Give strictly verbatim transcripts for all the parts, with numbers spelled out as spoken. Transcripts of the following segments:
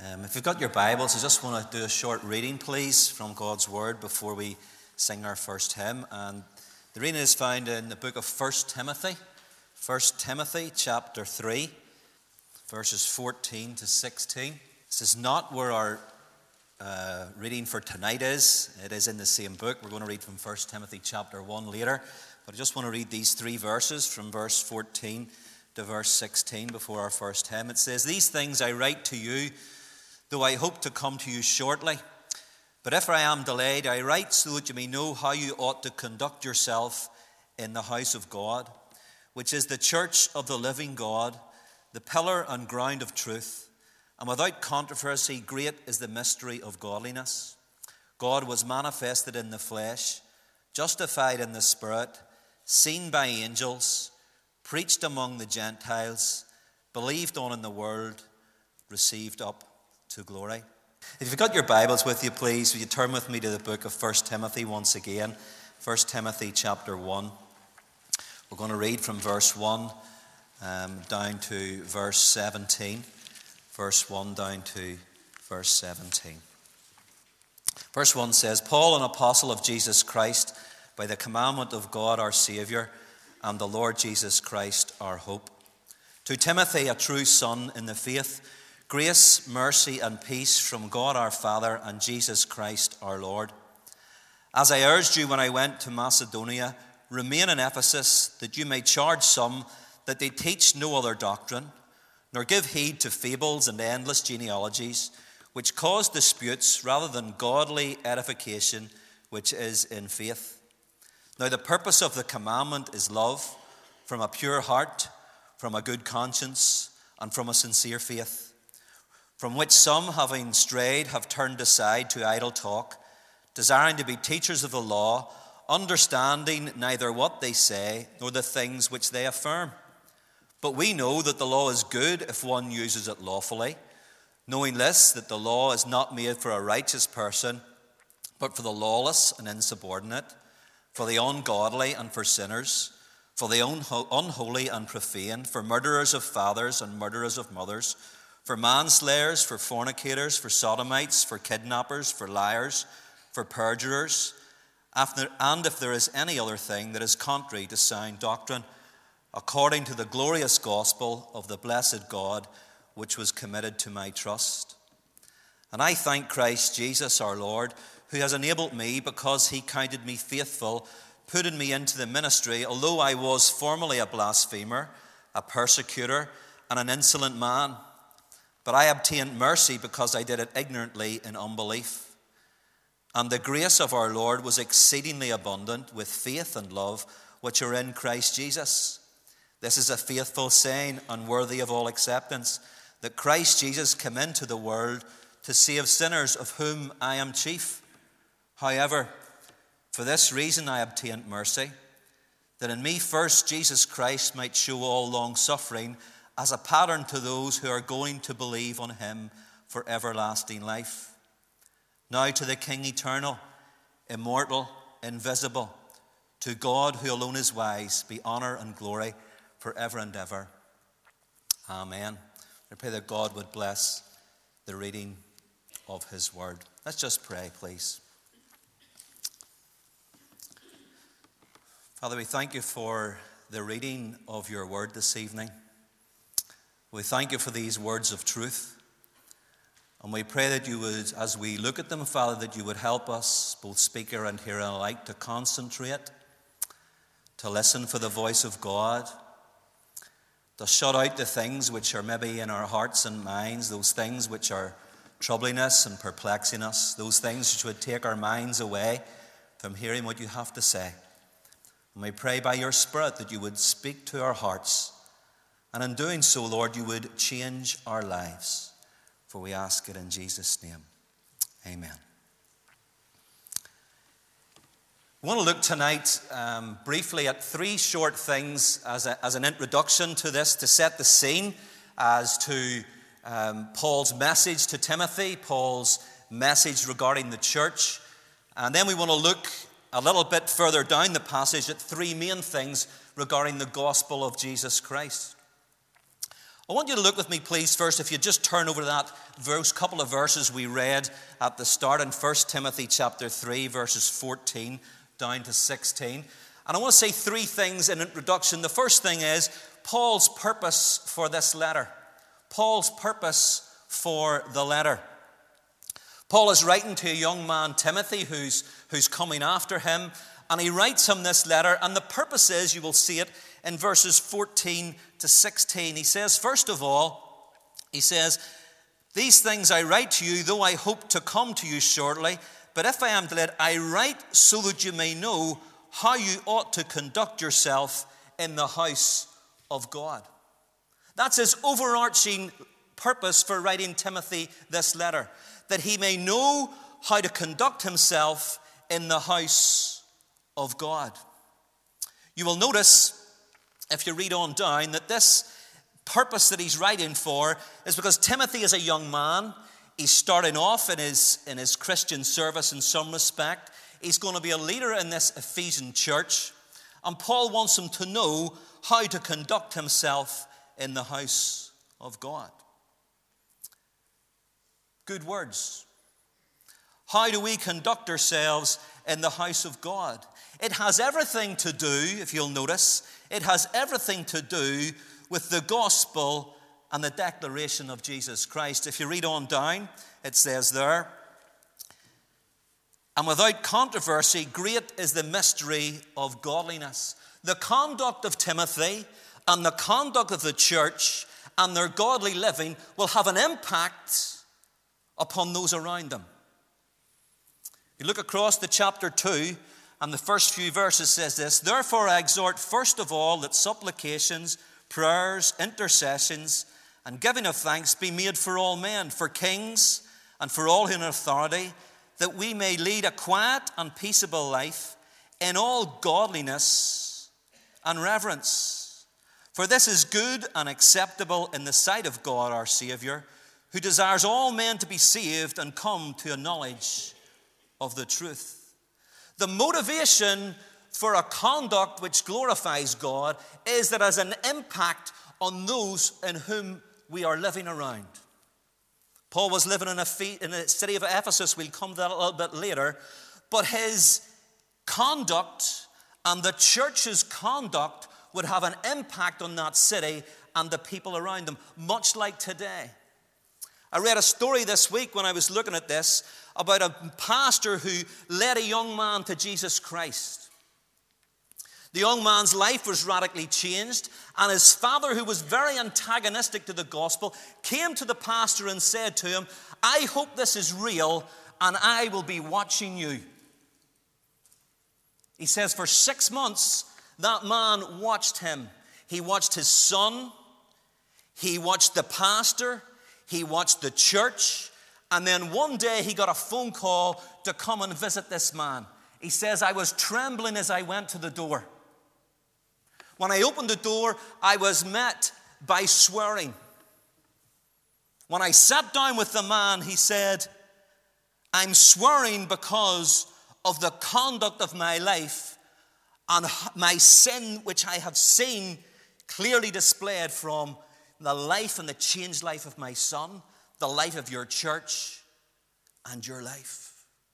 Um, if you've got your Bibles, I just want to do a short reading, please, from God's Word before we sing our first hymn. And the reading is found in the book of First Timothy, First Timothy chapter three, verses fourteen to sixteen. This is not where our uh, reading for tonight is. It is in the same book. We're going to read from First Timothy chapter one later. But I just want to read these three verses from verse fourteen to verse sixteen before our first hymn. It says, "These things I write to you, though I hope to come to you shortly. But if I am delayed, I write so that you may know how you ought to conduct yourself in the house of God, which is the church of the living God, the pillar and ground of truth. And without controversy, great is the mystery of godliness. God was manifested in the flesh, justified in the Spirit, seen by angels, preached among the Gentiles, believed on in the world, received up to glory." If you've got your Bibles with you, please, will you turn with me to the book of First Timothy once again. First Timothy chapter one. We're going to read from verse one um, down to verse seventeen. Verse one down to verse seventeen. Verse one says, "Paul, an apostle of Jesus Christ, by the commandment of God our Saviour, and the Lord Jesus Christ our hope. To Timothy, a true son in the faith, grace, mercy, and peace from God our Father and Jesus Christ our Lord. As I urged you when I went to Macedonia, remain in Ephesus, that you may charge some that they teach no other doctrine, nor give heed to fables and endless genealogies, which cause disputes rather than godly edification, which is in faith. Now the purpose of the commandment is love, from a pure heart, from a good conscience, and from a sincere faith, from which some, having strayed, have turned aside to idle talk, desiring to be teachers of the law, understanding neither what they say nor the things which they affirm. But we know that the law is good if one uses it lawfully, knowing this, that the law is not made for a righteous person, but for the lawless and insubordinate, for the ungodly and for sinners, for the unholy and profane, for murderers of fathers and murderers of mothers, for manslayers, for fornicators, for sodomites, for kidnappers, for liars, for perjurers, and if there is any other thing that is contrary to sound doctrine, according to the glorious gospel of the blessed God, which was committed to my trust. And I thank Christ Jesus our Lord, who has enabled me, because he counted me faithful, putting me into the ministry, although I was formerly a blasphemer, a persecutor, and an insolent man. But I obtained mercy because I did it ignorantly in unbelief. And the grace of our Lord was exceedingly abundant with faith and love, which are in Christ Jesus. This is a faithful saying and worthy of all acceptance, that Christ Jesus came into the world to save sinners, of whom I am chief. However, for this reason I obtained mercy, that in me first Jesus Christ might show all long suffering as a pattern to those who are going to believe on him for everlasting life. Now to the King eternal, immortal, invisible, to God who alone is wise, be honor and glory forever and ever. Amen." I pray that God would bless the reading of his word. Let's just pray, please. Father, we thank you for the reading of your word this evening. We thank you for these words of truth. And we pray that you would, as we look at them, Father, that you would help us, both speaker and hearer alike, to concentrate, to listen for the voice of God, to shut out the things which are maybe in our hearts and minds, those things which are troubling us and perplexing us, those things which would take our minds away from hearing what you have to say. And we pray by your Spirit that you would speak to our hearts, and in doing so, Lord, you would change our lives. For we ask it in Jesus' name. Amen. I want to look tonight um, briefly at three short things as, a, as an introduction to this, to set the scene as to um, Paul's message to Timothy, Paul's message regarding the church. And then we want to look a little bit further down the passage at three main things regarding the gospel of Jesus Christ. I want you to look with me, please, first, if you just turn over to that verse, couple of verses we read at the start in First Timothy chapter three, verses fourteen down to sixteen. And I want to say three things in introduction. The first thing is Paul's purpose for this letter. Paul's purpose for the letter. Paul is writing to a young man, Timothy, who's, who's coming after him. And he writes him this letter. And the purpose is, you will see it in verses fourteen to sixteen. He says, first of all, he says, these things I write to you, though I hope to come to you shortly. But if I am delayed, I write so that you may know how you ought to conduct yourself in the house of God. That's his overarching purpose for writing Timothy this letter, that he may know how to conduct himself in the house of God. You will notice, if you read on down, that this purpose that he's writing for is because Timothy is a young man. He's starting off in his, in his Christian service in some respect. He's going to be a leader in this Ephesian church. And Paul wants him to know how to conduct himself in the house of God. Good words. How do we conduct ourselves in the house of God? It has everything to do, if you'll notice, it has everything to do with the gospel and the declaration of Jesus Christ. If you read on down, it says there, and without controversy, great is the mystery of godliness. The conduct of Timothy and the conduct of the church and their godly living will have an impact upon those around them. You look across the chapter two, and the first few verses says this, therefore I exhort first of all that supplications, prayers, intercessions, and giving of thanks be made for all men, for kings, and for all in authority, that we may lead a quiet and peaceable life in all godliness and reverence. For this is good and acceptable in the sight of God our Saviour, who desires all men to be saved and come to a knowledge of the truth. The motivation for a conduct which glorifies God is that it has an impact on those in whom we are living around. Paul was living in a, fee- in a city of Ephesus. We'll come to that a little bit later. But his conduct and the church's conduct would have an impact on that city and the people around them, much like today. I read a story this week when I was looking at this about a pastor who led a young man to Jesus Christ. The young man's life was radically changed, and his father, who was very antagonistic to the gospel, came to the pastor and said to him, I hope this is real, and I will be watching you. He says for six months, that man watched him. He watched his son, he watched the pastor, he watched the church, and then one day he got a phone call to come and visit this man. He says, I was trembling as I went to the door. When I opened the door, I was met by swearing. When I sat down with the man, he said, I'm swearing because of the conduct of my life and my sin, which I have seen clearly displayed from the life and the changed life of my son, the life of your church, and your life.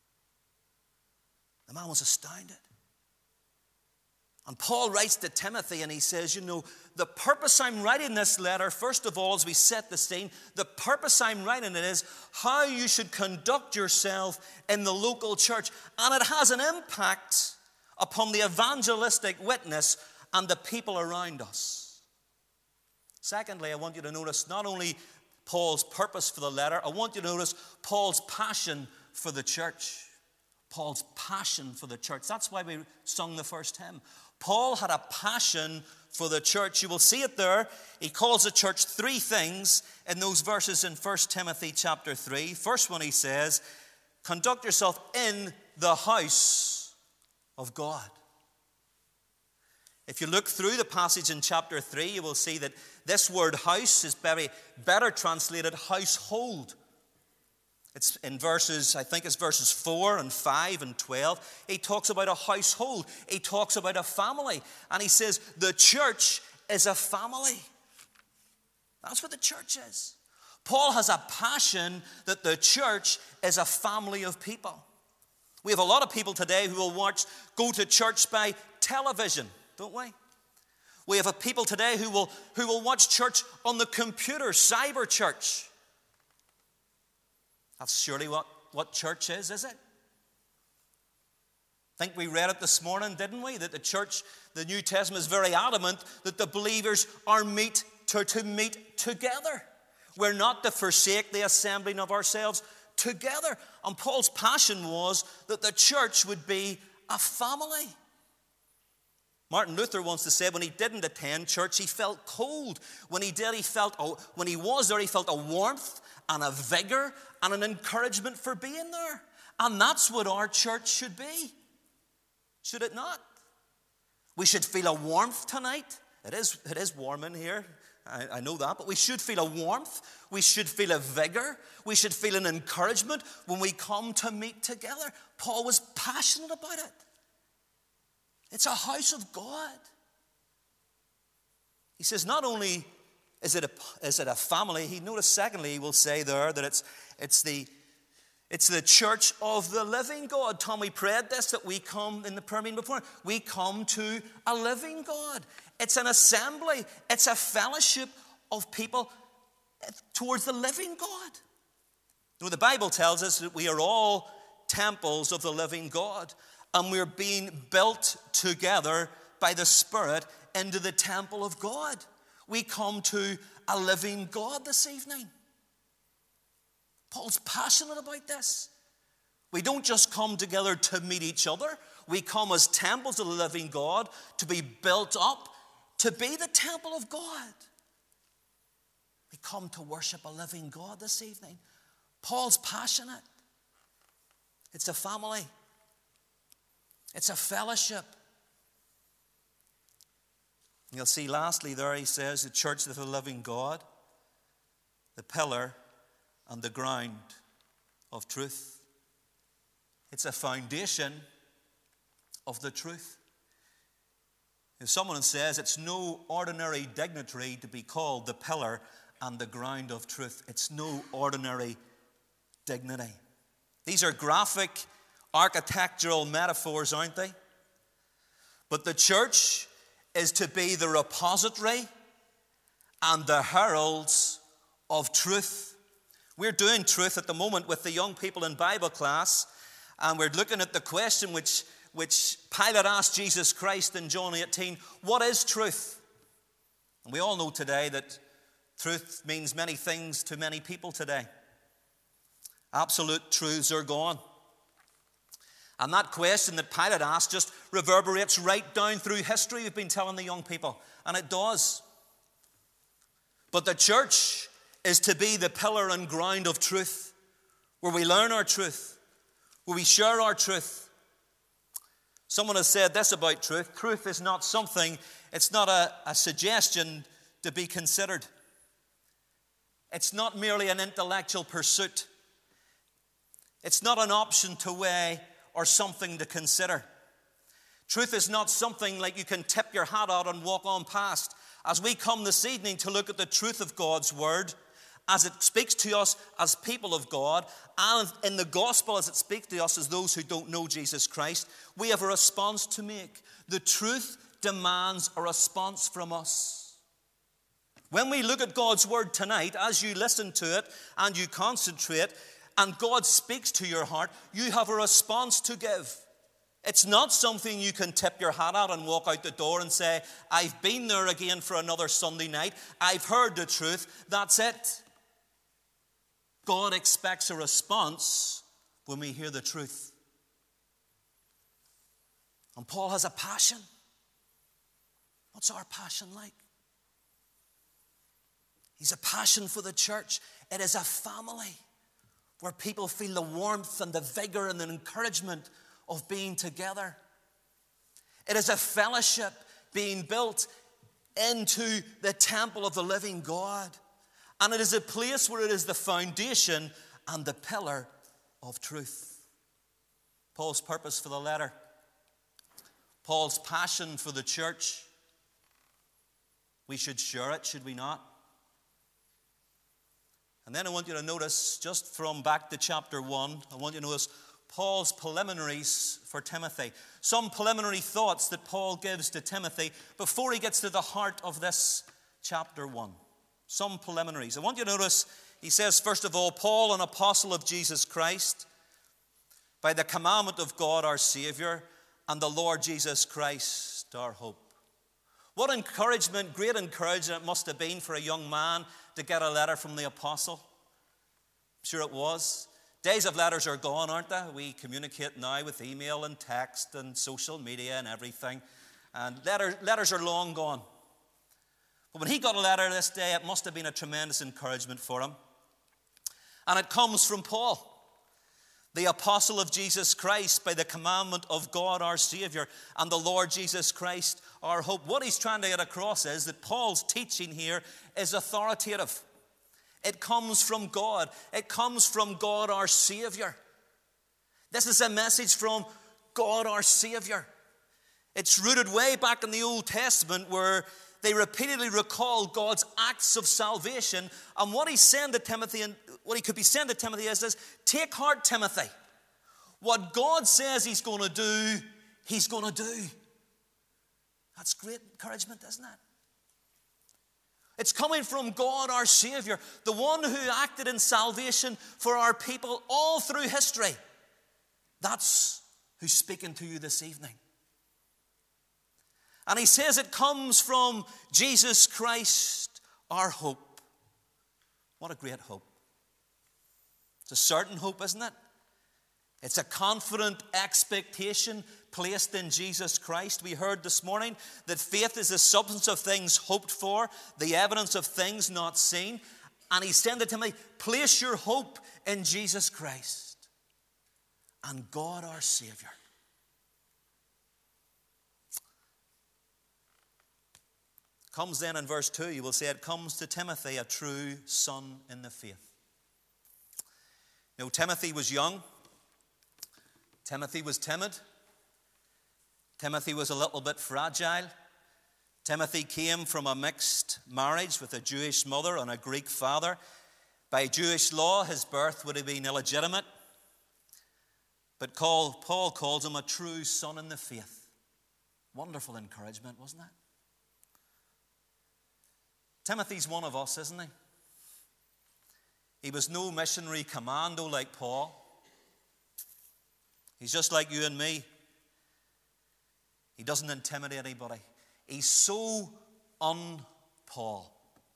The man was astounded. And Paul writes to Timothy and he says, you know, the purpose I'm writing this letter, first of all, as we set the scene, the purpose I'm writing it is how you should conduct yourself in the local church. And it has an impact upon the evangelistic witness and the people around us. Secondly, I want you to notice not only Paul's purpose for the letter, I want you to notice Paul's passion for the church. Paul's passion for the church. That's why we sung the first hymn. Paul had a passion for the church. You will see it there. He calls the church three things in those verses in First Timothy chapter three. First one he says, conduct yourself in the house of God. If you look through the passage in chapter three, you will see that this word house is very better translated household. It's in verses, I think it's verses four and five and twelve. He talks about a household. He talks about a family. And he says the church is a family. That's what the church is. Paul has a passion that the church is a family of people. We have a lot of people today who will watch, go to church by television, don't we? We have a people today who will, who will watch church on the computer, cyber church. That's surely what, what church is, is it? I think we read it this morning, didn't we? That the church, the New Testament is very adamant that the believers are meet to, to meet together. We're not to forsake the assembling of ourselves together. And Paul's passion was that the church would be a family. Martin Luther once to say when he didn't attend church, he felt cold. When he did, he felt, a, when he was there, he felt a warmth and a vigor and an encouragement for being there. And that's what our church should be. Should it not? We should feel a warmth tonight. It is, it is warm in here. I, I know that. But we should feel a warmth. We should feel a vigor. We should feel an encouragement when we come to meet together. Paul was passionate about it. It's a house of God. He says not only is it a, is it a family, he notice secondly, he will say there that it's, it's, the, it's the church of the living God. Tommy prayed this, that we come in the prayer meeting before. We come to a living God. It's an assembly. It's a fellowship of people towards the living God. You know, the Bible tells us that we are all temples of the living God. And we're being built together by the Spirit into the temple of God. We come to a living God this evening. Paul's passionate about this. We don't just come together to meet each other. We come as temples of the living God to be built up, to be the temple of God. We come to worship a living God this evening. Paul's passionate. It's a family. It's a fellowship. You'll see lastly there he says, the church of the living God, the pillar and the ground of truth. It's a foundation of the truth. If someone says it's no ordinary dignitary to be called the pillar and the ground of truth, it's no ordinary dignity. These are graphic architectural metaphors, aren't they? But the church is to be the repository and the heralds of truth. We're doing truth at the moment with the young people in Bible class, and we're looking at the question which, which Pilate asked Jesus Christ in John eighteen, what is truth? And we all know today that truth means many things to many people today. Absolute truths are gone. And that question that Pilate asked just reverberates right down through history, we've been telling the young people. And it does. But the church is to be the pillar and ground of truth, where we learn our truth, where we share our truth. Someone has said this about truth. Truth is not something, it's not a, a suggestion to be considered. It's not merely an intellectual pursuit. It's not an option to weigh or something to consider. Truth is not something like you can tip your hat out and walk on past. As we come this evening to look at the truth of God's word, as it speaks to us as people of God, and in the gospel as it speaks to us as those who don't know Jesus Christ, we have a response to make. The truth demands a response from us. When we look at God's word tonight, as you listen to it and you concentrate, and God speaks to your heart, you have a response to give. It's not something you can tip your hat at and walk out the door and say, I've been there again for another Sunday night. I've heard the truth. That's it. God expects a response when we hear the truth. And Paul has a passion. What's our passion like? He's a passion for the church. It is a family where people feel the warmth and the vigor and the encouragement of being together. It is a fellowship being built into the temple of the living God. And it is a place where it is the foundation and the pillar of truth. Paul's purpose for the letter, Paul's passion for the church, we should share it, should we not? And then I want you to notice, just from back to chapter one, I want you to notice Paul's preliminaries for Timothy. Some preliminary thoughts that Paul gives to Timothy before he gets to the heart of this chapter one. Some preliminaries. I want you to notice, he says, first of all, Paul, an apostle of Jesus Christ, by the commandment of God our Savior, and the Lord Jesus Christ our hope. What encouragement, great encouragement it must have been for a young man to get a letter from the apostle. I'm sure it was. Days of letters are gone, aren't they? We communicate now with email and text and social media and everything. And letter, letters are long gone. But when he got a letter this day, it must have been a tremendous encouragement for him. And it comes from Paul, the apostle of Jesus Christ, by the commandment of God our Savior and the Lord Jesus Christ our hope. What he's trying to get across is that Paul's teaching here is authoritative. It comes from God. It comes from God our Savior. This is a message from God our Savior. It's rooted way back in the Old Testament, where they repeatedly recall God's acts of salvation. And what he's saying to Timothy, and what he could be saying to Timothy is this: take heart, Timothy. What God says he's going to do, he's going to do. That's great encouragement, isn't it? It's coming from God our Savior, the one who acted in salvation for our people all through history. That's who's speaking to you this evening. And he says it comes from Jesus Christ, our hope. What a great hope. It's a certain hope, isn't it? It's a confident expectation placed in Jesus Christ. We heard this morning that faith is the substance of things hoped for, the evidence of things not seen. And he said to Timothy, place your hope in Jesus Christ and God our Savior. Comes then in verse two, you will say it comes to Timothy, a true son in the faith. Now, Timothy was young. Timothy was timid. Timothy was a little bit fragile. Timothy came from a mixed marriage with a Jewish mother and a Greek father. By Jewish law, his birth would have been illegitimate. But Paul calls him a true son in the faith. Wonderful encouragement, wasn't it? Timothy's one of us, isn't he? He was no missionary commando like Paul. He's just like you and me. He doesn't intimidate anybody. He's so un-Paul.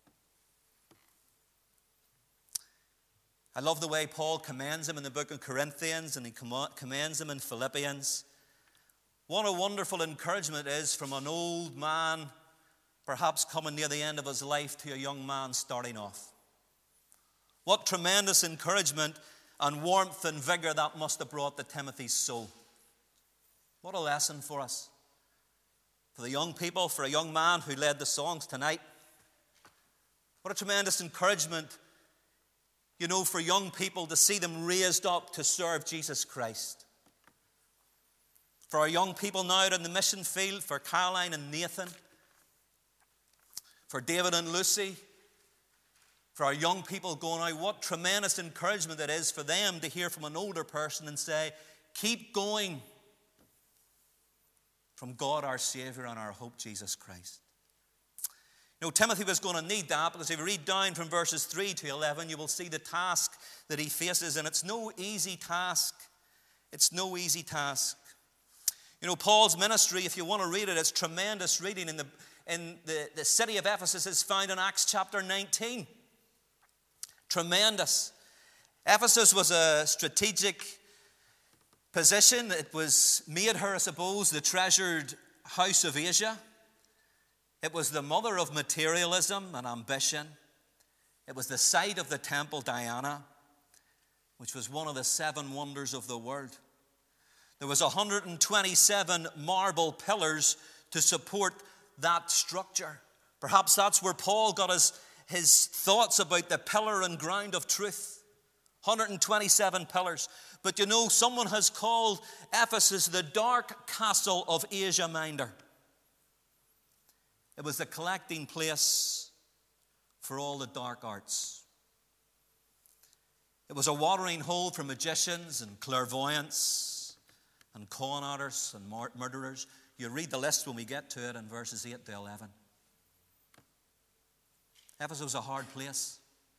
I love the way Paul commends him in the book of Corinthians, and he commends him in Philippians. What a wonderful encouragement it is from an old man, perhaps coming near the end of his life, to a young man starting off. What tremendous encouragement and warmth and vigor that must have brought to Timothy's soul. What a lesson for us. For the young people, for a young man who led the songs tonight. What a tremendous encouragement, you know, for young people to see them raised up to serve Jesus Christ. For our young people now out in the mission field, for Caroline and Nathan, for David and Lucy, for our young people going out, what tremendous encouragement it is for them to hear from an older person and say, keep going, from God our Savior and our hope, Jesus Christ. You know, Timothy was going to need that, because if you read down from verses three to eleven, you will see the task that he faces, and it's no easy task. It's no easy task. You know, Paul's ministry, if you want to read it, it's tremendous reading. In the, in the, the city of Ephesus is found in Acts chapter nineteen. Tremendous. Ephesus was a strategic position. It was made her, I suppose, the treasured house of Asia. It was the mother of materialism and ambition. It was the site of the temple Diana, which was one of the seven wonders of the world. There was one hundred twenty-seven marble pillars to support that structure. Perhaps that's where Paul got his, his thoughts about the pillar and ground of truth. one hundred twenty-seven pillars. But you know, someone has called Ephesus the dark castle of Asia Minor. It was the collecting place for all the dark arts. It was a watering hole for magicians and clairvoyants and con artists and murderers. You read the list when we get to it in verses eight to eleven. Ephesus was a hard place.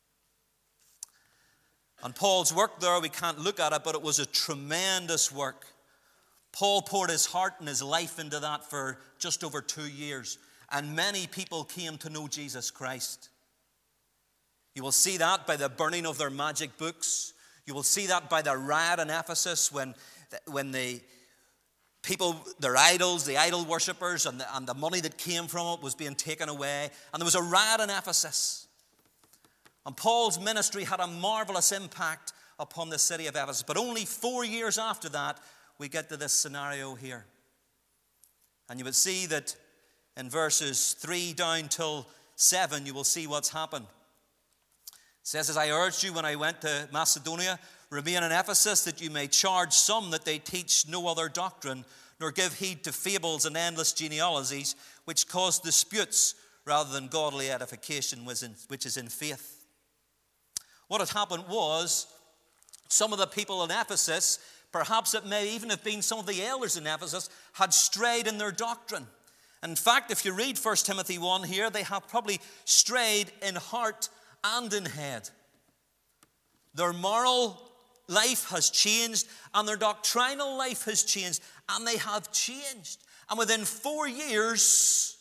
And Paul's work there, we can't look at it, but it was a tremendous work. Paul poured his heart and his life into that for just over two years. And many people came to know Jesus Christ. You will see that by the burning of their magic books. You will see that by the riot in Ephesus when, when the people, their idols, the idol worshippers, and the, and the money that came from it was being taken away. And there was a riot in Ephesus. And Paul's ministry had a marvelous impact upon the city of Ephesus. But only four years after that, we get to this scenario here. And you will see that in verses three down till seven, you will see what's happened. It says, as I urged you when I went to Macedonia, remain in Ephesus, that you may charge some that they teach no other doctrine, nor give heed to fables and endless genealogies, which cause disputes rather than godly edification, which is in faith. What had happened was, some of the people in Ephesus, perhaps it may even have been some of the elders in Ephesus, had strayed in their doctrine. In fact, if you read First Timothy one here, they have probably strayed in heart and in head. Their moral life has changed, and their doctrinal life has changed, and they have changed. And within four years,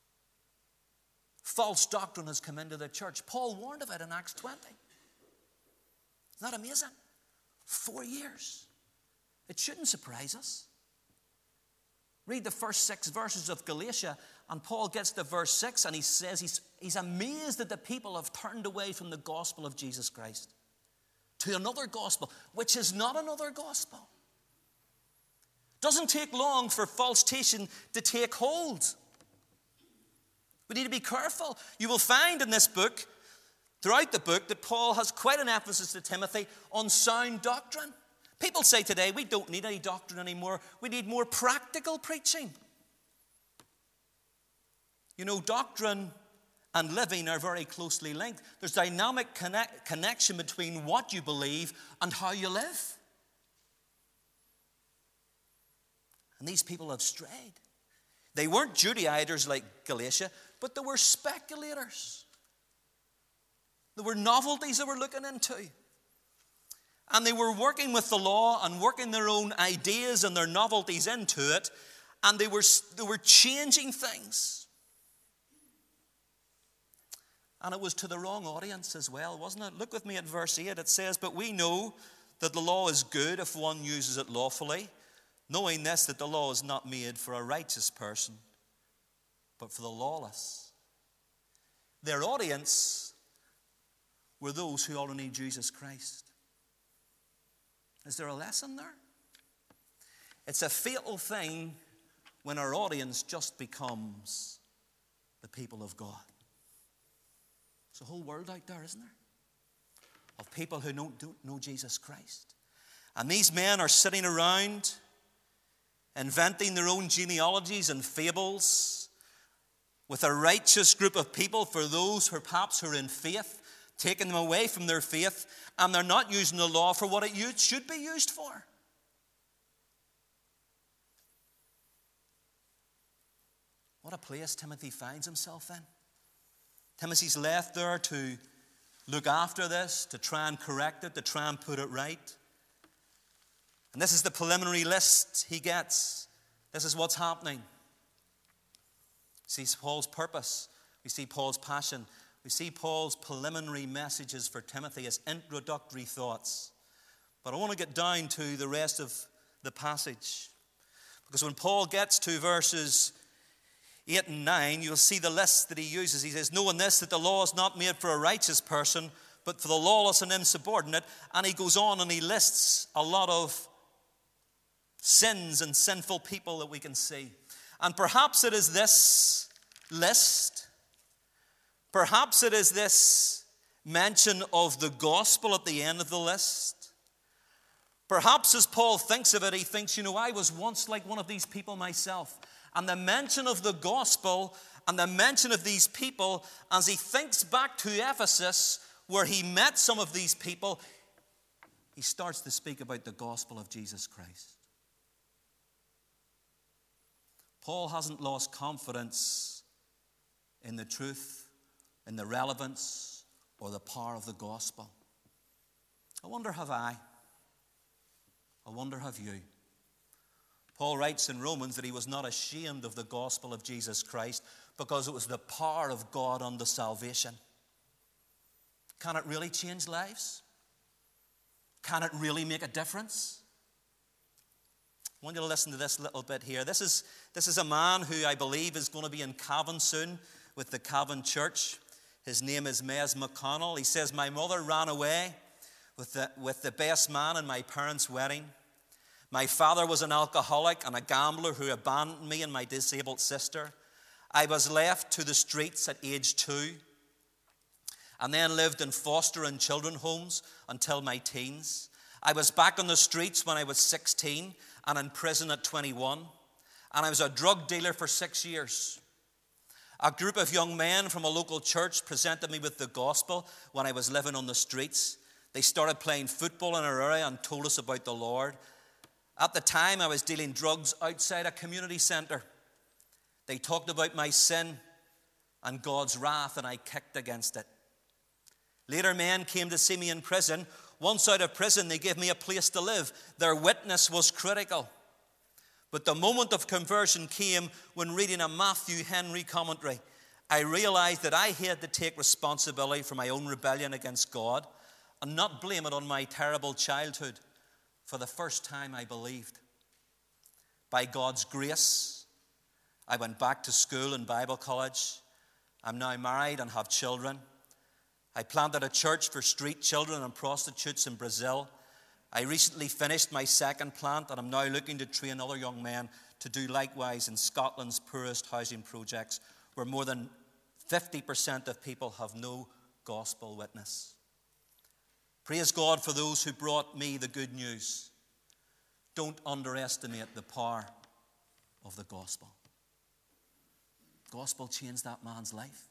false doctrine has come into the church. Paul warned of it in Acts twenty. Isn't that amazing? Four years. It shouldn't surprise us. Read the first six verses of Galatia, and Paul gets to verse six, and he says he's, he's amazed that the people have turned away from the gospel of Jesus Christ to another gospel, which is not another gospel. Doesn't take long for false teaching to take hold. We need to be careful. You will find in this book, throughout the book, that Paul has quite an emphasis to Timothy on sound doctrine. People say today, we don't need any doctrine anymore. We need more practical preaching. You know, doctrine and living are very closely linked. There's dynamic connect, connection between what you believe and how you live. And these people have strayed. They weren't Judaizers like Galatia, but they were speculators. There were novelties they were looking into. And they were working with the law and working their own ideas and their novelties into it. And they were, they were changing things. And it was to the wrong audience as well, wasn't it? Look with me at verse eight. It says, but we know that the law is good if one uses it lawfully, knowing this, that the law is not made for a righteous person, but for the lawless. Their audience were those who already knew Jesus Christ. Is there a lesson there? It's a fatal thing when our audience just becomes the people of God. There's a whole world out there, isn't there? Of people who don't, don't know Jesus Christ. And these men are sitting around inventing their own genealogies and fables with a righteous group of people for those who perhaps who are in faith, taking them away from their faith, and they're not using the law for what it should be used for. What a place Timothy finds himself in. Timothy's left there to look after this, to try and correct it, to try and put it right. And this is the preliminary list he gets. This is what's happening. We see Paul's purpose. We see Paul's passion. We see Paul's preliminary messages for Timothy as introductory thoughts. But I want to get down to the rest of the passage. Because when Paul gets to verses eight and nine, you'll see the list that he uses. He says, knowing this, that the law is not made for a righteous person, but for the lawless and insubordinate. And he goes on and he lists a lot of sins and sinful people that we can see. And perhaps it is this list, perhaps it is this mention of the gospel at the end of the list. Perhaps as Paul thinks of it, he thinks, you know, I was once like one of these people myself. And the mention of the gospel and the mention of these people, as he thinks back to Ephesus, where he met some of these people, he starts to speak about the gospel of Jesus Christ. Paul hasn't lost confidence in the truth, in the relevance, or the power of the gospel. I wonder, have I? I wonder, have you? Paul writes in Romans that he was not ashamed of the gospel of Jesus Christ because it was the power of God unto salvation. Can it really change lives? Can it really make a difference? I want you to listen to this little bit here. This is, this is a man who I believe is going to be in Cavan soon with the Cavan Church. His name is Mez McConnell. He says, my mother ran away with the, with the best man in my parents' wedding. My father was an alcoholic and a gambler who abandoned me and my disabled sister. I was left to the streets at age two and then lived in foster and children homes until my teens. I was back on the streets when I was sixteen and in prison at twenty-one. And I was a drug dealer for six years. A group of young men from a local church presented me with the gospel when I was living on the streets. They started playing football in our area and told us about the Lord. At the time, I was dealing drugs outside a community centre. They talked about my sin and God's wrath, and I kicked against it. Later, men came to see me in prison. Once out of prison, they gave me a place to live. Their witness was critical. But the moment of conversion came when reading a Matthew Henry commentary. I realized that I had to take responsibility for my own rebellion against God and not blame it on my terrible childhood. For the first time, I believed. By God's grace, I went back to school and Bible college. I'm now married and have children. I planted a church for street children and prostitutes in Brazil. I recently finished my second plant, and I'm now looking to train other young men to do likewise in Scotland's poorest housing projects, where more than fifty percent of people have no gospel witness. Praise God for those who brought me the good news. Don't underestimate the power of the gospel. The gospel changed that man's life.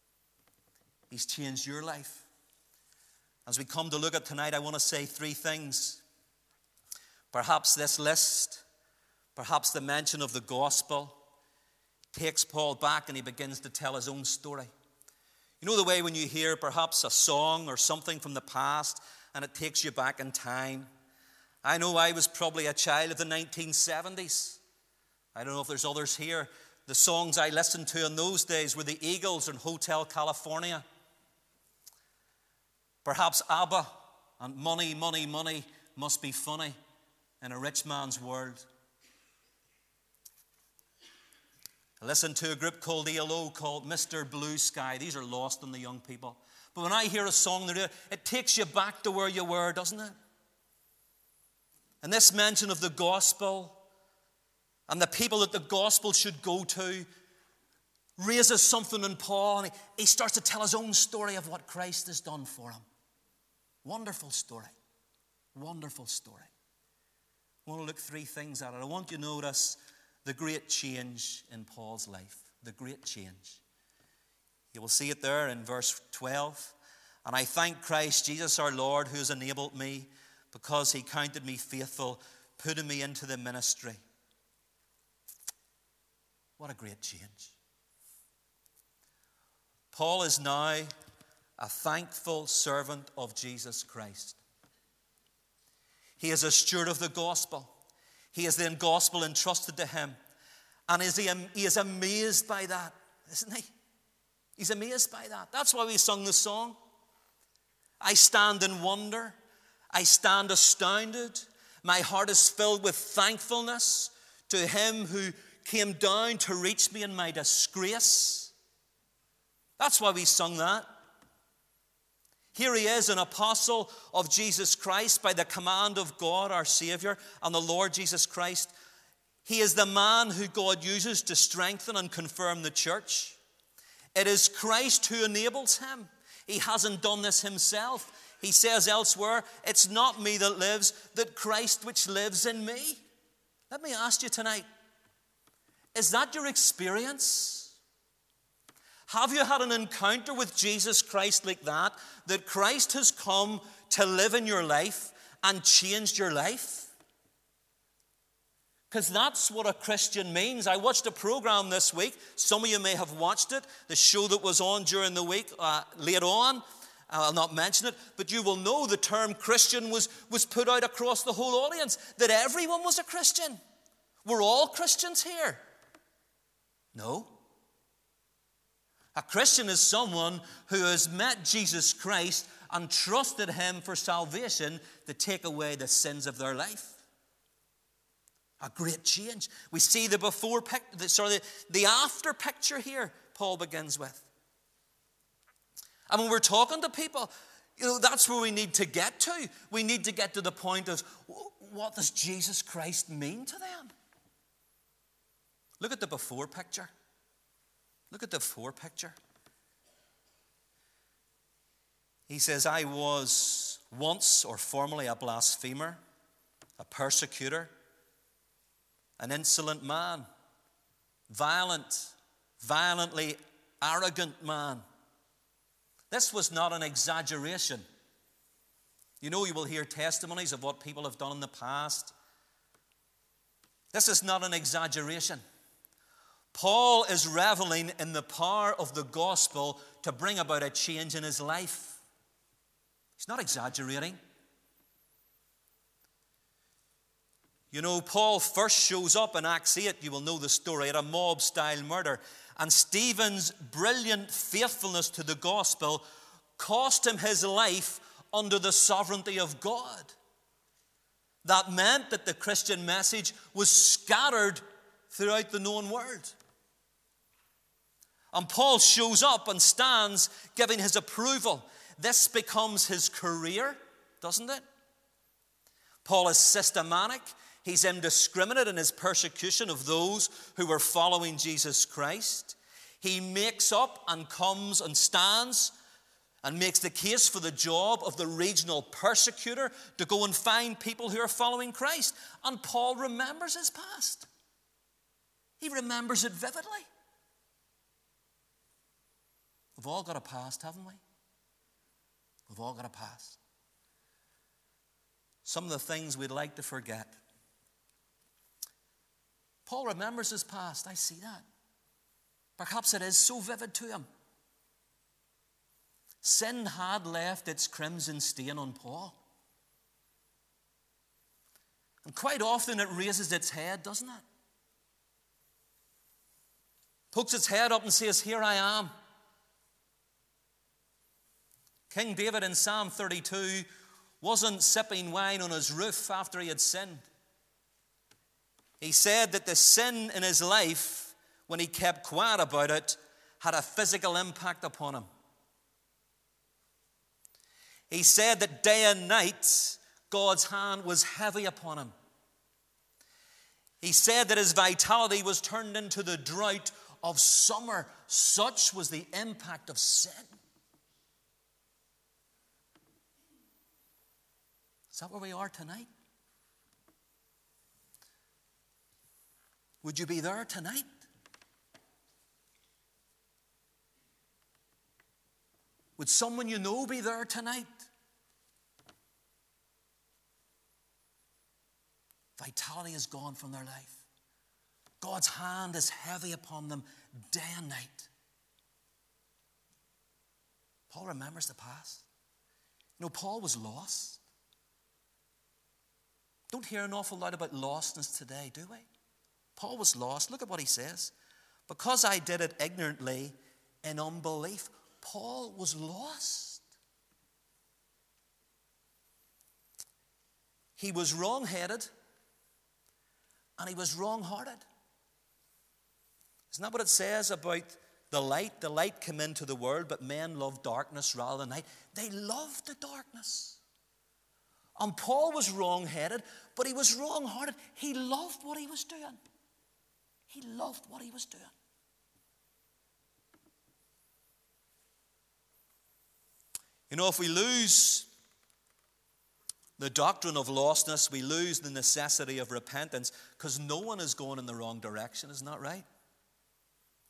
He's changed your life. As we come to look at tonight, I want to say three things. Perhaps this list, perhaps the mention of the gospel, takes Paul back and he begins to tell his own story. You know the way when you hear perhaps a song or something from the past and it takes you back in time? I know I was probably a child of the nineteen seventies. I don't know if there's others here. The songs I listened to in those days were the Eagles and Hotel California. Perhaps ABBA and Money, Money, Money Must Be Funny in a Rich Man's World. I listened to a group called E L O called Mister Blue Sky. These are lost on the young people. But when I hear a song, it takes you back to where you were, doesn't it? And this mention of the gospel and the people that the gospel should go to raises something in Paul, and he, he starts to tell his own story of what Christ has done for him. Wonderful story. Wonderful story. I want to look three things at it. I want you to notice the great change in Paul's life. The great change. You will see it there in verse twelve. And I thank Christ Jesus our Lord, who has enabled me, because he counted me faithful, putting me into the ministry. What a great change. Paul is now a thankful servant of Jesus Christ. He is a steward of the gospel. He has the gospel entrusted to him. And is he, he is amazed by that, isn't he? He's amazed by that. That's why we sung the song. I stand in wonder. I stand astounded. My heart is filled with thankfulness to him who came down to reach me in my disgrace. That's why we sung that. Here he is, an apostle of Jesus Christ by the command of God, our Savior, and the Lord Jesus Christ. He is the man who God uses to strengthen and confirm the church. It is Christ who enables him. He hasn't done this himself. He says elsewhere, it's not me that lives, but Christ which lives in me. Let me ask you tonight, is that your experience? Have you had an encounter with Jesus Christ like that? That Christ has come to live in your life and changed your life? Because that's what a Christian means. I watched a program this week. Some of you may have watched it. The show that was on during the week, uh, later on. I'll not mention it, but you will know the term Christian was, was put out across the whole audience, that everyone was a Christian. We're all Christians here. No. A Christian is someone who has met Jesus Christ and trusted him for salvation to take away the sins of their life. A great change. We see the before picture, sorry, the, the after picture here, Paul begins with. And when we're talking to people, you know, that's where we need to get to. We need to get to the point of, what does Jesus Christ mean to them? Look at the before picture. Look at the before picture. He says, I was once or formerly a blasphemer, a persecutor, an insolent man, violent, violently arrogant man. This was not an exaggeration. You know, you will hear testimonies of what people have done in the past. This is not an exaggeration. Paul is reveling in the power of the gospel to bring about a change in his life. He's not exaggerating. You know, Paul first shows up in Acts eight, you will know the story, at a mob-style murder. And Stephen's brilliant faithfulness to the gospel cost him his life under the sovereignty of God. That meant that the Christian message was scattered throughout the known world. And Paul shows up and stands giving his approval. This becomes his career, doesn't it? Paul is systematic. He's indiscriminate in his persecution of those who were following Jesus Christ. He makes up and comes and stands and makes the case for the job of the regional persecutor to go and find people who are following Christ. And Paul remembers his past. He remembers it vividly. We've all got a past, haven't we? We've all got a past. Some of the things we'd like to forget. Paul remembers his past. I see that. Perhaps it is so vivid to him. Sin had left its crimson stain on Paul. And quite often it raises its head, doesn't it? Pokes its head up and says, here I am. King David in Psalm thirty-two wasn't sipping wine on his roof after he had sinned. He said that the sin in his life, when he kept quiet about it, had a physical impact upon him. He said that day and night, God's hand was heavy upon him. He said that his vitality was turned into the drought of summer. Such was the impact of sin. Is that where we are tonight? Would you be there tonight? Would someone you know be there tonight? Vitality is gone from their life. God's hand is heavy upon them day and night. Paul remembers the past. You know, Paul was lost. Don't hear an awful lot about lostness today, do we? Paul was lost. Look at what he says. Because I did it ignorantly in unbelief. Paul was lost. He was wrong-headed and he was wrong-hearted. Isn't that what it says about the light? The light came into the world, but men loved darkness rather than light. They loved the darkness. And Paul was wrong-headed, but he was wrong-hearted. He loved what he was doing. He loved what he was doing. You know, if we lose the doctrine of lostness, we lose the necessity of repentance, because no one is going in the wrong direction, isn't that right?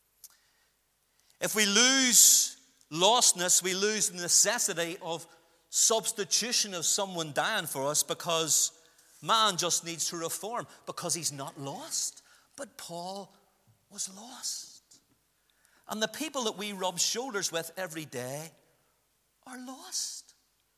If we lose lostness, we lose the necessity of substitution of someone dying for us because man just needs to reform, because he's not lost. But Paul was lost. And the people that we rub shoulders with every day are lost.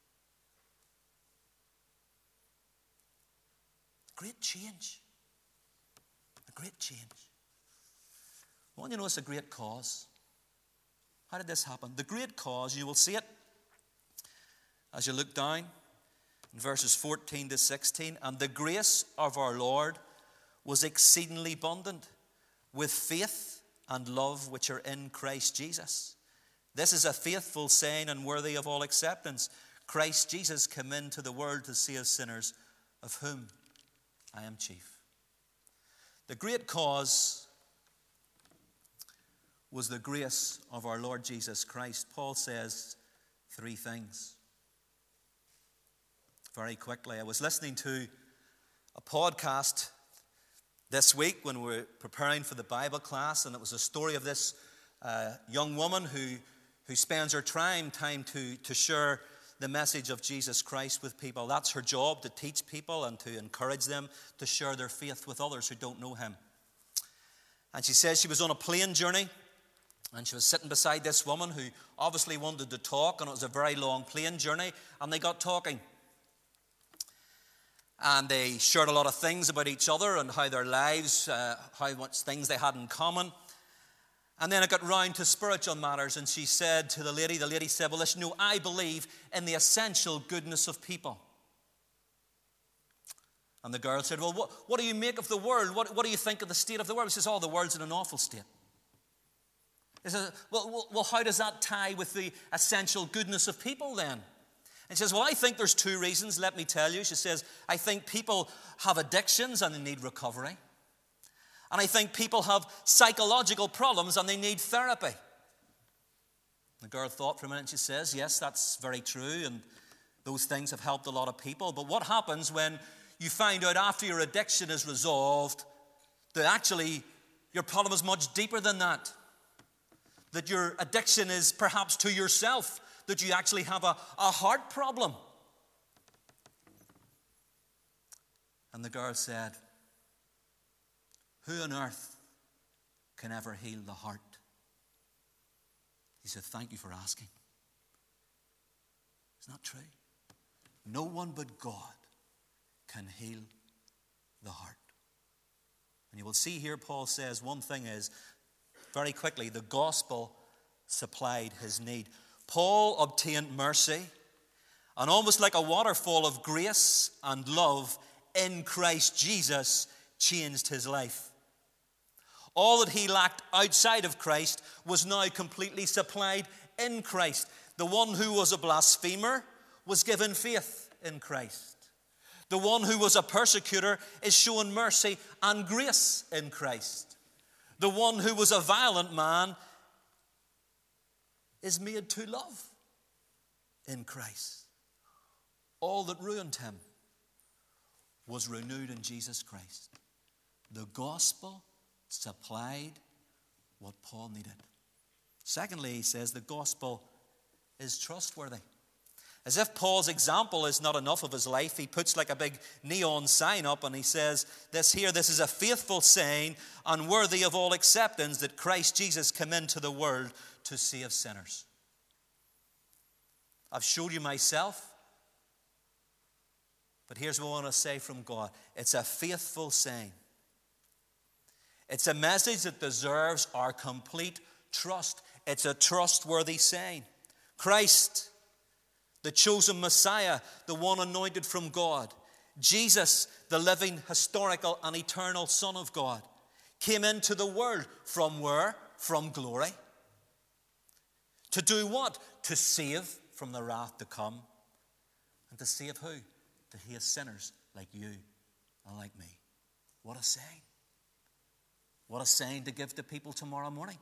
Great change. A great change. I want you to notice a great cause. How did this happen? The great cause, you will see it as you look down in verses fourteen to sixteen. And the grace of our Lord was exceedingly abundant with faith and love which are in Christ Jesus. This is a faithful saying and worthy of all acceptance. Christ Jesus came into the world to save sinners, of whom I am chief. The great cause was the grace of our Lord Jesus Christ. Paul says three things. Very quickly, I was listening to a podcast this week when we were preparing for the Bible class, and it was a story of this uh, young woman who, who spends her time, time to, to share the message of Jesus Christ with people. That's her job, to teach people and to encourage them to share their faith with others who don't know him. And she says she was on a plane journey, and she was sitting beside this woman who obviously wanted to talk, and it was a very long plane journey, and they got talking. And they shared a lot of things about each other and how their lives, uh, how much things they had in common. And then it got round to spiritual matters, and she said to the lady, the lady said, well, listen, no, I believe in the essential goodness of people. And the girl said, well, what, what do you make of the world? What, what do you think of the state of the world? He says, oh, the world's in an awful state. He says, well, well, well, how does that tie with the essential goodness of people then? And she says, well, I think there's two reasons, let me tell you. She says, I think people have addictions and they need recovery. And I think people have psychological problems and they need therapy. The girl thought for a minute and she says, yes, that's very true, and those things have helped a lot of people. But what happens when you find out after your addiction is resolved that actually your problem is much deeper than that? That your addiction is perhaps to yourself, that you actually have a, a heart problem. And the girl said, who on earth can ever heal the heart? He said, thank you for asking. It's not true. No one but God can heal the heart. And you will see here Paul says one thing is, very quickly, the gospel supplied his need. Paul obtained mercy, and almost like a waterfall of grace and love in Christ Jesus changed his life. All that he lacked outside of Christ was now completely supplied in Christ. The one who was a blasphemer was given faith in Christ. The one who was a persecutor is shown mercy and grace in Christ. The one who was a violent man is made to love in Christ. All that ruined him was renewed in Jesus Christ. The gospel supplied what Paul needed. Secondly, he says the gospel is trustworthy. As if Paul's example is not enough of his life, he puts like a big neon sign up and he says this here, this is a faithful saying and worthy of all acceptance that Christ Jesus came into the world to save sinners. I've showed you myself, but here's what I want to say from God. It's a faithful saying. It's a message that deserves our complete trust. It's a trustworthy saying. Christ, the chosen Messiah, the one anointed from God, Jesus, the living, historical, and eternal Son of God, came into the world from where? From glory. To do what? To save from the wrath to come. And to save who? To heal sinners like you and like me. What a saying. What a saying to give to people tomorrow morning.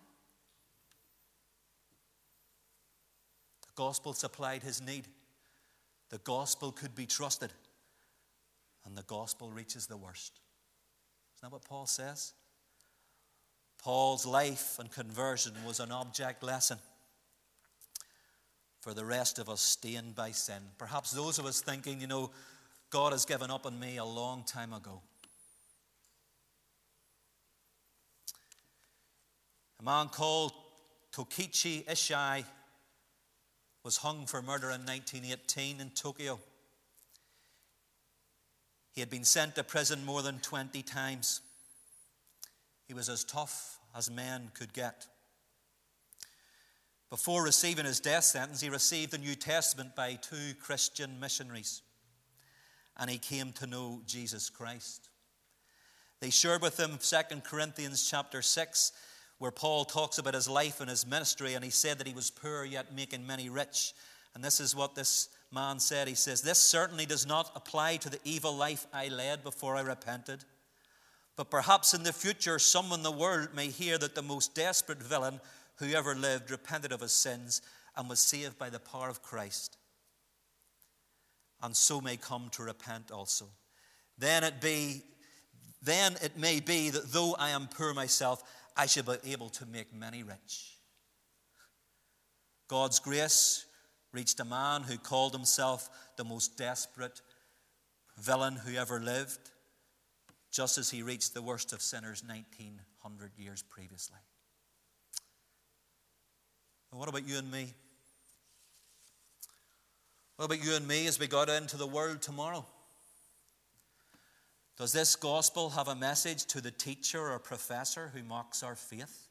The gospel supplied his need. The gospel could be trusted. And the gospel reaches the worst. Isn't that what Paul says? Paul's life and conversion was an object lesson for the rest of us stained by sin. Perhaps those of us thinking, you know, God has given up on me a long time ago. A man called Tokichi Ishii was hung for murder in nineteen eighteen in Tokyo. He had been sent to prison more than twenty times. He was as tough as men could get. Before receiving his death sentence, he received the New Testament by two Christian missionaries, and he came to know Jesus Christ. They shared with him Second Corinthians chapter six, where Paul talks about his life and his ministry, and he said that he was poor yet making many rich. And this is what this man said. He says, "This certainly does not apply to the evil life I led before I repented. But perhaps in the future someone in the world may hear that the most desperate villain who ever lived repented of his sins and was saved by the power of Christ, and so may come to repent also. Then it be, then it may be that though I am poor myself, I shall be able to make many rich." God's grace reached a man who called himself the most desperate villain who ever lived, just as he reached the worst of sinners nineteen hundred years previously. And what about you and me? What about you and me as we go out into the world tomorrow? Does this gospel have a message to the teacher or professor who mocks our faith?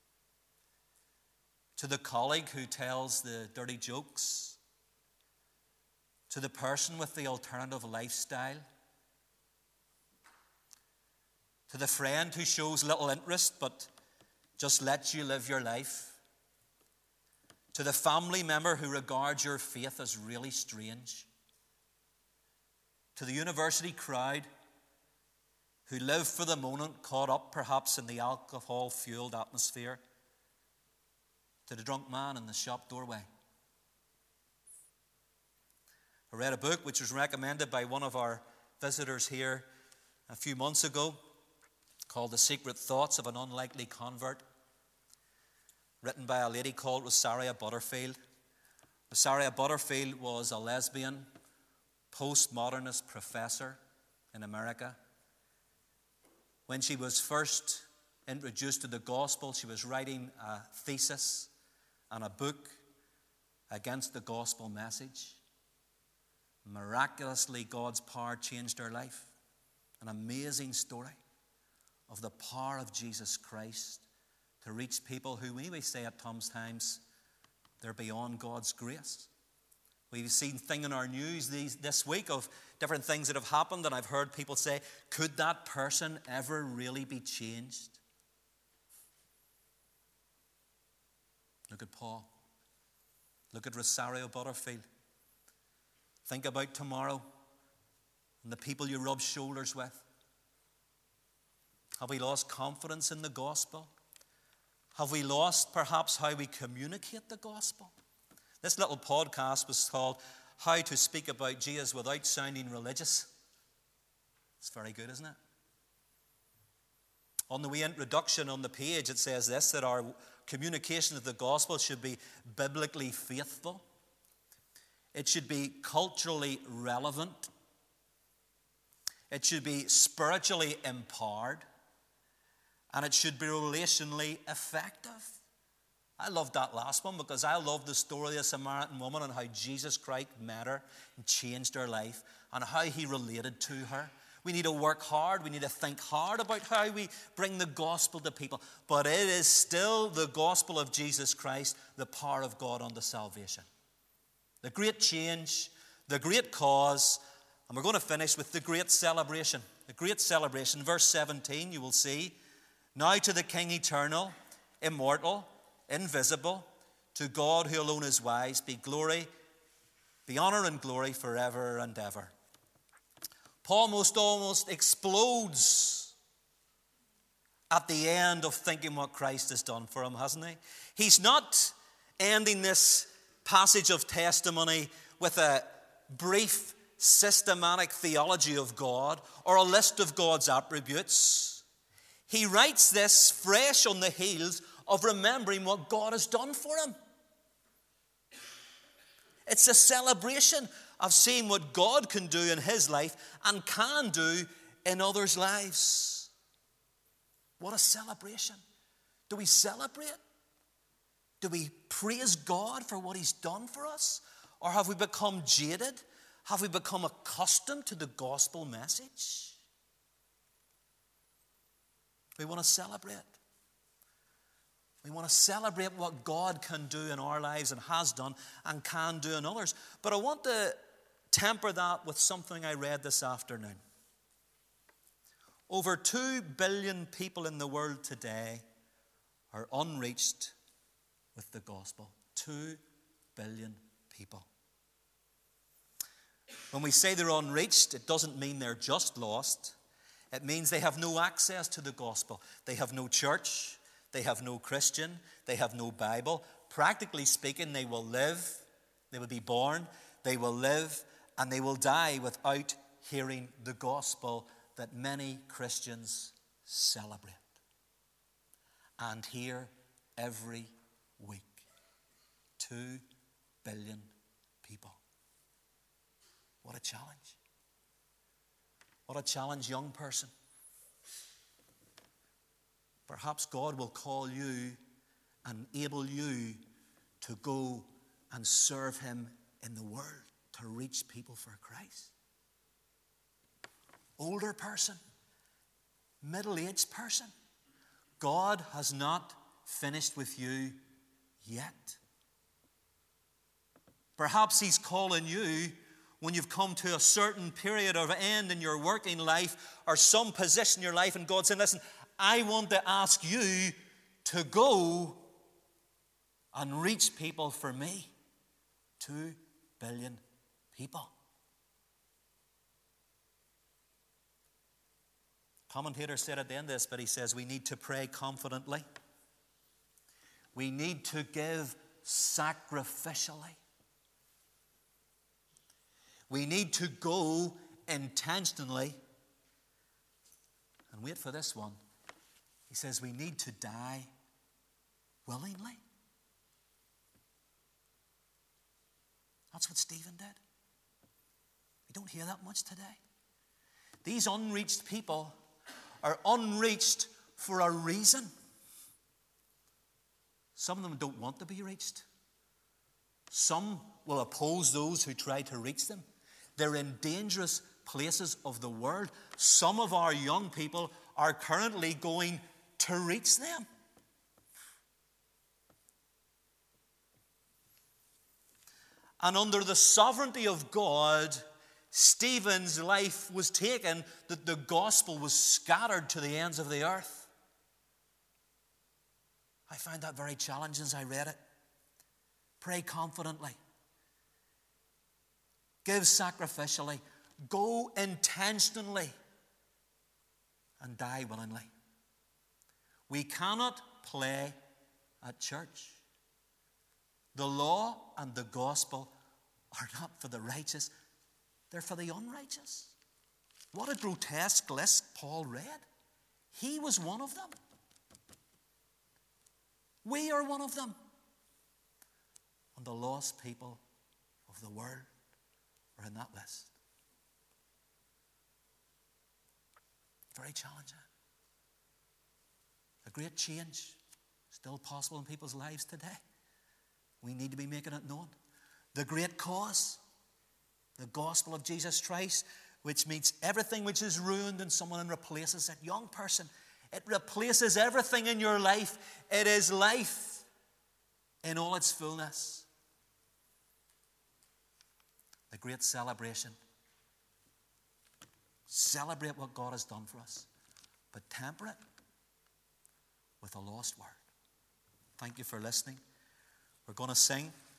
To the colleague who tells the dirty jokes? To the person with the alternative lifestyle? To the friend who shows little interest but just lets you live your life? To the family member who regards your faith as really strange? To the university crowd who live for the moment, caught up perhaps in the alcohol-fueled atmosphere? To the drunk man in the shop doorway? I read a book which was recommended by one of our visitors here a few months ago, called The Secret Thoughts of an Unlikely Convert, written by a lady called Rosaria Butterfield. Rosaria Butterfield was a lesbian, postmodernist professor in America. When she was first introduced to the gospel, she was writing a thesis and a book against the gospel message. Miraculously, God's power changed her life. An amazing story of the power of Jesus Christ to reach people who we may say at times they're beyond God's grace. We've seen things in our news these, this week of different things that have happened, and I've heard people say, could that person ever really be changed? Look at Paul. Look at Rosario Butterfield. Think about tomorrow and the people you rub shoulders with. Have we lost confidence in the gospel? Have we lost perhaps how we communicate the gospel? This little podcast was called How to Speak About Jesus Without Sounding Religious. It's very good, isn't it? On the wee introduction on the page, it says this, that our communication of the gospel should be biblically faithful. It should be culturally relevant. It should be spiritually empowered. And it should be relationally effective. I love that last one because I love the story of the Samaritan woman and how Jesus Christ met her and changed her life and how he related to her. We need to work hard. We need to think hard about how we bring the gospel to people. But it is still the gospel of Jesus Christ, the power of God unto salvation. The great change, the great cause, and we're going to finish with the great celebration. The great celebration, verse seventeen, you will see, now to the King eternal, immortal, invisible, to God who alone is wise, be glory, be honor and glory forever and ever. Paul most almost explodes at the end of thinking what Christ has done for him, hasn't he? He's not ending this passage of testimony with a brief systematic theology of God or a list of God's attributes. He writes this fresh on the heels of remembering what God has done for him. It's a celebration of seeing what God can do in his life and can do in others' lives. What a celebration. Do we celebrate? Do we praise God for what he's done for us? Or have we become jaded? Have we become accustomed to the gospel message? We want to celebrate. We want to celebrate what God can do in our lives and has done and can do in others. But I want to temper that with something I read this afternoon. Over two billion people in the world today are unreached with the gospel. Two billion people. When we say they're unreached, it doesn't mean they're just lost. It means they have no access to the gospel. They have no church. They have no Christian. They have no Bible. Practically speaking, they will live. They will be born. They will live. And they will die without hearing the gospel that many Christians celebrate and hear every week. Two billion people. What a challenge. What a challenge, young person. Perhaps God will call you and enable you to go and serve him in the world, to reach people for Christ. Older person, middle-aged person, God has not finished with you yet. Perhaps he's calling you when you've come to a certain period of end in your working life or some position in your life, and God's saying, listen, I want to ask you to go and reach people for me. Two billion people. Commentator said at the end of this, but he says we need to pray confidently. We need to give sacrificially. We need to go intentionally. And wait for this one. He says we need to die willingly. That's what Stephen did. We don't hear that much today. These unreached people are unreached for a reason. Some of them don't want to be reached. Some will oppose those who try to reach them. They're in dangerous places of the world. Some of our young people are currently going to reach them. And under the sovereignty of God, Stephen's life was taken, that the gospel was scattered to the ends of the earth. I found that very challenging as I read it. Pray confidently. Give sacrificially. Go intentionally. And die willingly. We cannot play at church. The law and the gospel are not for the righteous. They're for the unrighteous. What a grotesque list Paul read. He was one of them. We are one of them. And the lost people of the world are in that list. Very challenging. A great change still possible in people's lives today. We need to be making it known. The great cause, the gospel of Jesus Christ, which meets everything which is ruined in someone and replaces it. Young person, it replaces everything in your life. It is life in all its fullness. The great celebration. Celebrate what God has done for us, but temper it with a lost word. Thank you for listening. We're going to sing.